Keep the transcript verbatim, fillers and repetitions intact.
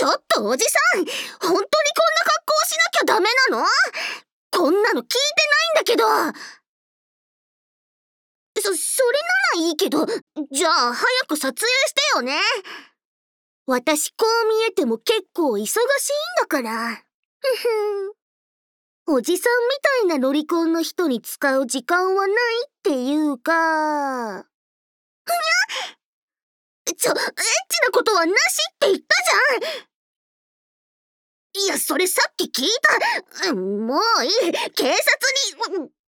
ちょっとおじさん、本当にこんな格好しなきゃダメなの？こんなの聞いてないんだけど。そ、それならいいけど、じゃあ早く撮影してよね。私こう見えても結構忙しいんだから。ふふん。おじさんみたいなロリコンの人に使う時間はないっていうか。ふにゃ！ちょ、エッチなことはなしって言ったじゃん。いや、それさっき聞いた。もういい。警察に。